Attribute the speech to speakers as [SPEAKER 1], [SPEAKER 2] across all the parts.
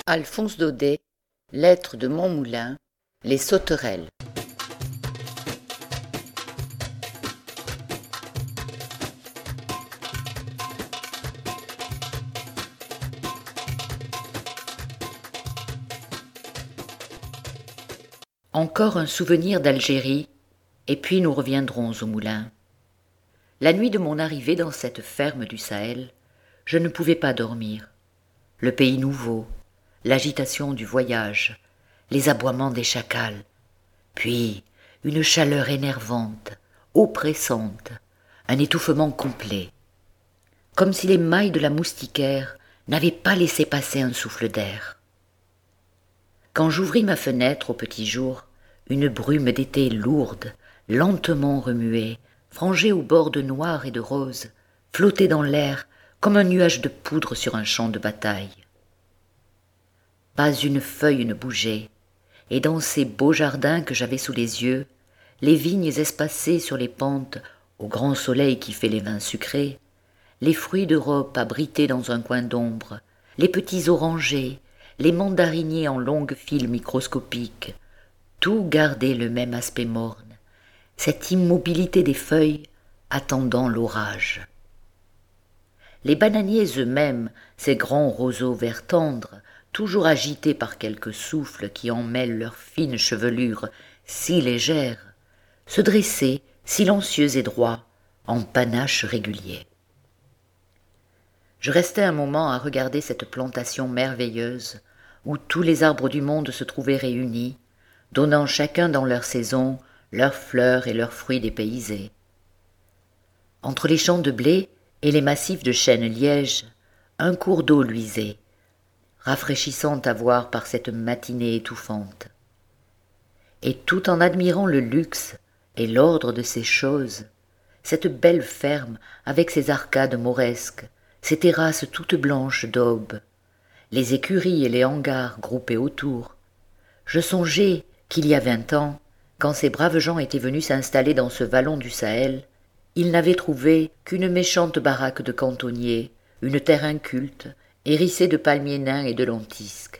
[SPEAKER 1] Alphonse Daudet, Lettres de Montmoulin, Les Sauterelles. Encore un souvenir d'Algérie, et puis nous reviendrons au moulin. La nuit de mon arrivée dans cette ferme du Sahel, je ne pouvais pas dormir. Le pays nouveau, l'agitation du voyage, les aboiements des chacals, puis une chaleur énervante, oppressante, un étouffement complet, comme si les mailles de la moustiquaire n'avaient pas laissé passer un souffle d'air. Quand j'ouvris ma fenêtre au petit jour, une brume d'été lourde, lentement remuée, frangée aux bords de noir et de rose, flottait dans l'air comme un nuage de poudre sur un champ de bataille. Pas une feuille ne bougeait, et dans ces beaux jardins que j'avais sous les yeux, les vignes espacées sur les pentes, au grand soleil qui fait les vins sucrés, les fruits d'Europe abrités dans un coin d'ombre, les petits orangers, les mandariniers en longues files microscopiques, tout gardait le même aspect morne, cette immobilité des feuilles attendant l'orage. Les bananiers eux-mêmes, ces grands roseaux verts tendres, toujours agités par quelques souffles qui emmêlent leurs fines chevelures si légères, se dressaient, silencieux et droits, en panaches réguliers. Je restai un moment à regarder cette plantation merveilleuse, où tous les arbres du monde se trouvaient réunis, donnant chacun dans leur saison leurs fleurs et leurs fruits dépaysés. Entre les champs de blé et les massifs de chênes lièges, un cours d'eau luisait, rafraîchissant à voir par cette matinée étouffante. Et tout en admirant le luxe et l'ordre de ces choses, cette belle ferme avec ses arcades mauresques, ses terrasses toutes blanches d'aube, les écuries et les hangars groupés autour, je songeais qu'il y a 20 ans, quand ces braves gens étaient venus s'installer dans ce vallon du Sahel, ils n'avaient trouvé qu'une méchante baraque de cantonnier, une terre inculte, hérissée de palmiers nains et de lentisques.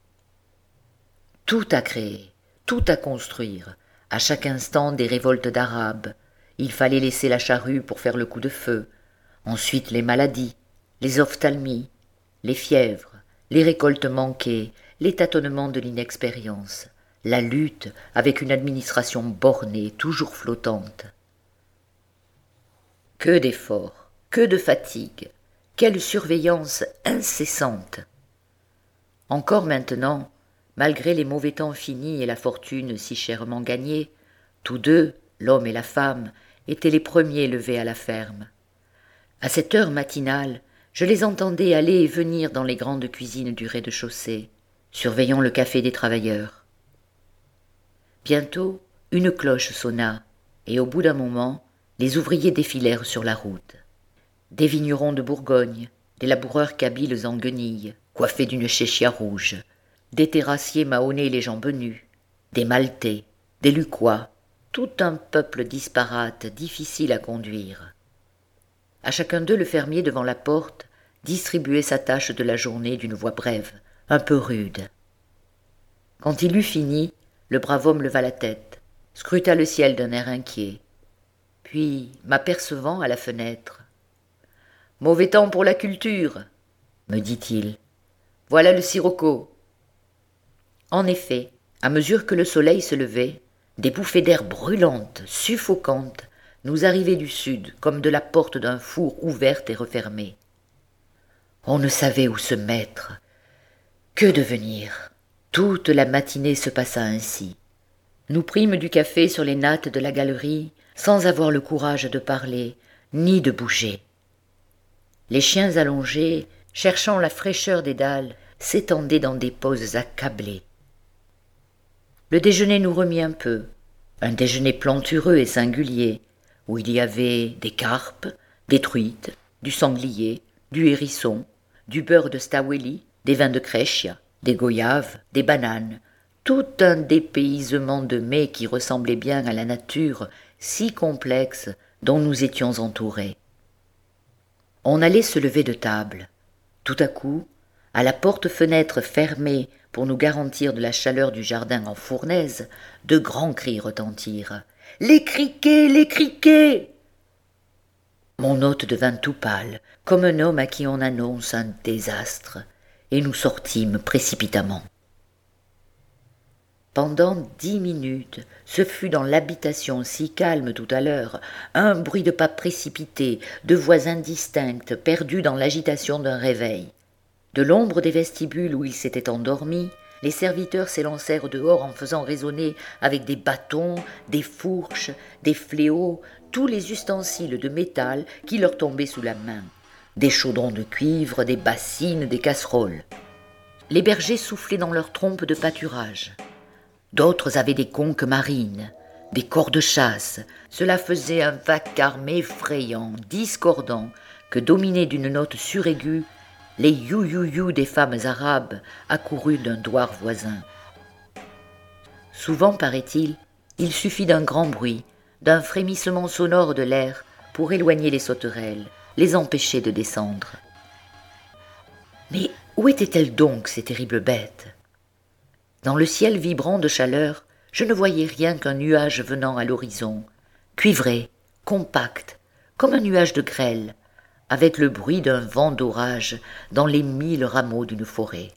[SPEAKER 1] Tout à créer, tout à construire, à chaque instant des révoltes d'Arabes. Il fallait laisser la charrue pour faire le coup de feu, ensuite les maladies, les ophtalmies, les fièvres, les récoltes manquées, les tâtonnements de l'inexpérience, la lutte avec une administration bornée, toujours flottante. Que d'efforts, que de fatigue, quelle surveillance incessante! Encore maintenant, malgré les mauvais temps finis et la fortune si chèrement gagnée, tous deux, l'homme et la femme, étaient les premiers levés à la ferme. À cette heure matinale, je les entendais aller et venir dans les grandes cuisines du rez-de-chaussée, surveillant le café des travailleurs. Bientôt, une cloche sonna, et au bout d'un moment, les ouvriers défilèrent sur la route. Des vignerons de Bourgogne, des laboureurs kabyles en guenilles, coiffés d'une chéchia rouge, des terrassiers mahonnais les jambes nues, des maltais, des lucquois, tout un peuple disparate, difficile à conduire. À chacun d'eux, le fermier devant la porte distribuait sa tâche de la journée d'une voix brève, un peu rude. Quand il eut fini, le brave homme leva la tête, scruta le ciel d'un air inquiet, puis, m'apercevant à la fenêtre, « Mauvais temps pour la culture, me dit-il. Voilà le sirocco. » En effet, à mesure que le soleil se levait, des bouffées d'air brûlantes, suffocantes, nous arrivaient du sud, comme de la porte d'un four ouverte et refermée. On ne savait où se mettre. Que devenir? Toute la matinée se passa ainsi. Nous prîmes du café sur les nattes de la galerie, sans avoir le courage de parler, ni de bouger. Les chiens allongés, cherchant la fraîcheur des dalles, s'étendaient dans des poses accablées. Le déjeuner nous remit un peu, un déjeuner plantureux et singulier, où il y avait des carpes, des truites, du sanglier, du hérisson, du beurre de staweli, des vins de Crescia, des goyaves, des bananes, tout un dépaysement de mets qui ressemblait bien à la nature si complexe dont nous étions entourés. On allait se lever de table. Tout à coup, À la porte-fenêtre fermée pour nous garantir de la chaleur du jardin en fournaise, de grands cris retentirent. « Les criquets, les criquets !» Mon hôte devint tout pâle, comme un homme à qui on annonce un désastre, et nous sortîmes précipitamment. Pendant 10 minutes, ce fut dans l'habitation si calme tout à l'heure, un bruit de pas précipités, de voix indistinctes, perdues dans l'agitation d'un réveil. De l'ombre des vestibules où ils s'étaient endormis, les serviteurs s'élancèrent dehors en faisant résonner avec des bâtons, des fourches, des fléaux, tous les ustensiles de métal qui leur tombaient sous la main. Des chaudrons de cuivre, des bassines, des casseroles. Les bergers soufflaient dans leurs trompes de pâturage. D'autres avaient des conques marines, des cors de chasse. Cela faisait un vacarme effrayant, discordant, que dominé d'une note suraiguë, les you-you-you des femmes arabes accourues d'un douar voisin. Souvent, paraît-il, il suffit d'un grand bruit, d'un frémissement sonore de l'air pour éloigner les sauterelles, les empêcher de descendre. Mais où étaient-elles donc, ces terribles bêtes ? Dans le ciel vibrant de chaleur, je ne voyais rien qu'un nuage venant à l'horizon, cuivré, compact, comme un nuage de grêle, avec le bruit d'un vent d'orage dans les 1000 rameaux d'une forêt.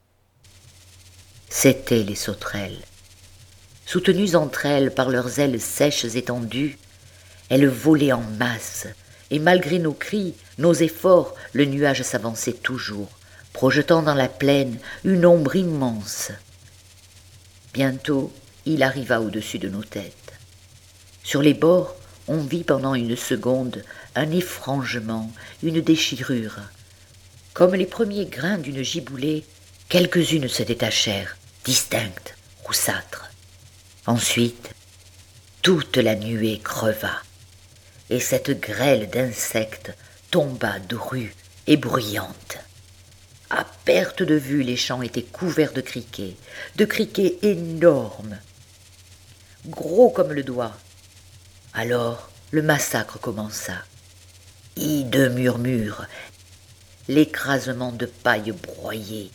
[SPEAKER 1] C'étaient les sauterelles. Soutenues entre elles par leurs ailes sèches étendues, elles volaient en masse, et malgré nos cris, nos efforts, le nuage s'avançait toujours, projetant dans la plaine une ombre immense. Bientôt, il arriva au-dessus de nos têtes. Sur les bords, on vit pendant une seconde un effrangement, une déchirure. Comme les premiers grains d'une giboulée, quelques-unes se détachèrent, distinctes, roussâtres. Ensuite, toute la nuée creva, et cette grêle d'insectes tomba drue et bruyante. À perte de vue, les champs étaient couverts de criquets énormes, gros comme le doigt. Alors, le massacre commença. Hideux murmure, l'écrasement de paille broyée.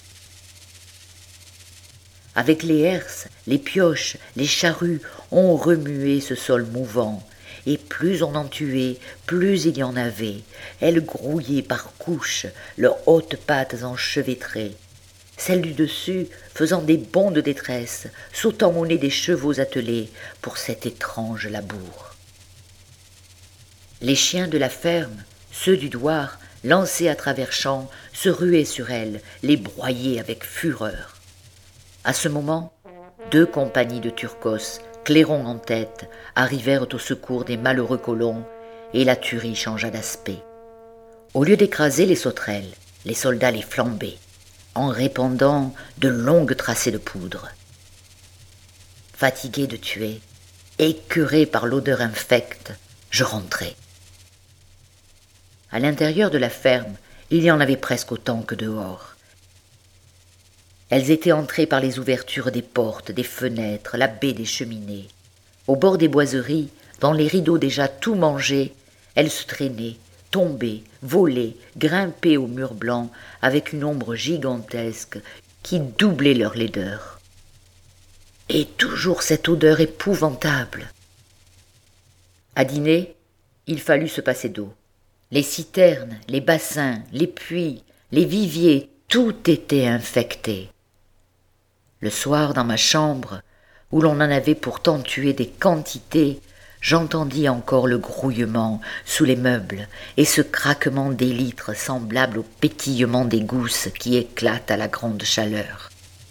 [SPEAKER 1] Avec les herses, les pioches, les charrues, on remuait ce sol mouvant, et plus on en tuait, plus il y en avait. Elles grouillaient par couches, leurs hautes pattes enchevêtrées, celles du dessus faisant des bonds de détresse, sautant au nez des chevaux attelés pour cet étrange labour. Les chiens de la ferme, ceux du douar, lancés à travers champs, se ruaient sur elles, les broyaient avec fureur. À ce moment, 2 compagnies de Turcos, clairons en tête, arrivèrent au secours des malheureux colons, et la tuerie changea d'aspect. Au lieu d'écraser les sauterelles, les soldats les flambaient, en répandant de longues tracées de poudre. Fatigué de tuer, écœuré par l'odeur infecte, je rentrai. À l'intérieur de la ferme, il y en avait presque autant que dehors. Elles étaient entrées par les ouvertures des portes, des fenêtres, la baie des cheminées. Au bord des boiseries, dans les rideaux déjà tout mangés, elles se traînaient, tombaient, volaient, grimpaient aux murs blancs avec une ombre gigantesque qui doublait leur laideur. Et toujours cette odeur épouvantable. À dîner, il fallut se passer d'eau. Les citernes, les bassins, les puits, les viviers, tout était infecté. Le soir, dans ma chambre, où l'on en avait pourtant tué des quantités, j'entendis encore le grouillement sous les meubles et ce craquement d'élytres semblable au pétillement des gousses qui éclatent à la grande chaleur.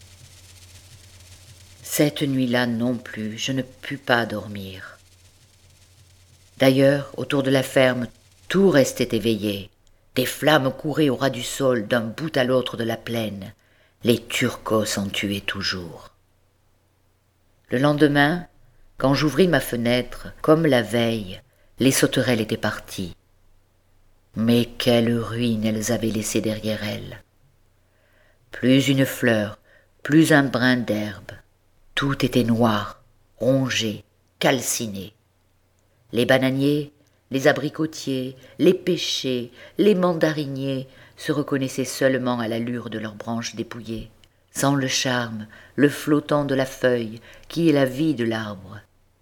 [SPEAKER 1] Cette nuit-là non plus, je ne pus pas dormir. D'ailleurs, autour de la ferme, tout restait éveillé. Des flammes couraient au ras du sol d'un bout à l'autre de la plaine. Les Turcos en tuaient toujours. Le lendemain, quand j'ouvris ma fenêtre, comme la veille, les sauterelles étaient parties. Mais quelle ruine elles avaient laissée derrière elles. Plus une fleur, plus un brin d'herbe. Tout était noir, rongé, calciné. Les bananiers, les abricotiers, les pêchers, les mandariniers, se reconnaissaient seulement à l'allure de leurs branches dépouillées, sans le charme, le flottant de la feuille, qui est la vie de l'arbre.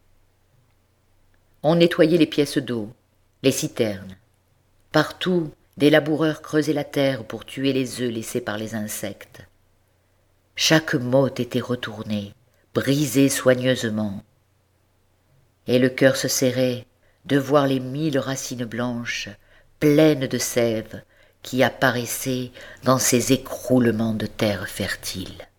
[SPEAKER 1] On nettoyait les pièces d'eau, les citernes. Partout, des laboureurs creusaient la terre pour tuer les œufs laissés par les insectes. Chaque motte était retournée, brisée soigneusement. Et le cœur se serrait de voir les 1000 racines blanches, pleines de sève, qui apparaissaient dans ces écroulements de terre fertile.